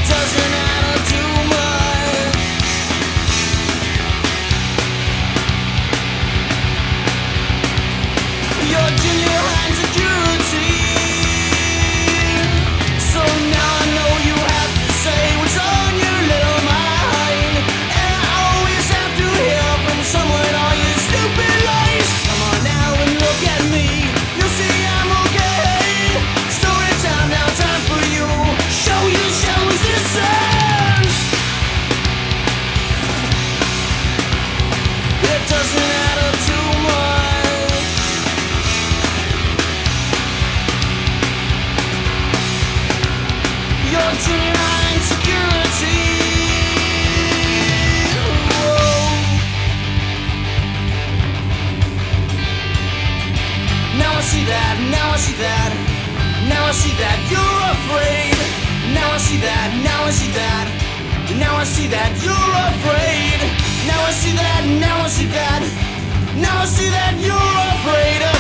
doesn't matter too much. You're junior high security, so now I know you have to say what's on your little mind. And I always have to hear from someone all your stupid lies. Come on now and look at me, you'll see I'm okay. Story time now, time for you. Show you shows the sense. It doesn't matter too much. You're junior high security. Whoa. Now I see that, now I see that, now I see that you're afraid. Now I see that, now I see that, now I see that you're afraid. Now I see that, now I see that, now I see that you're afraid.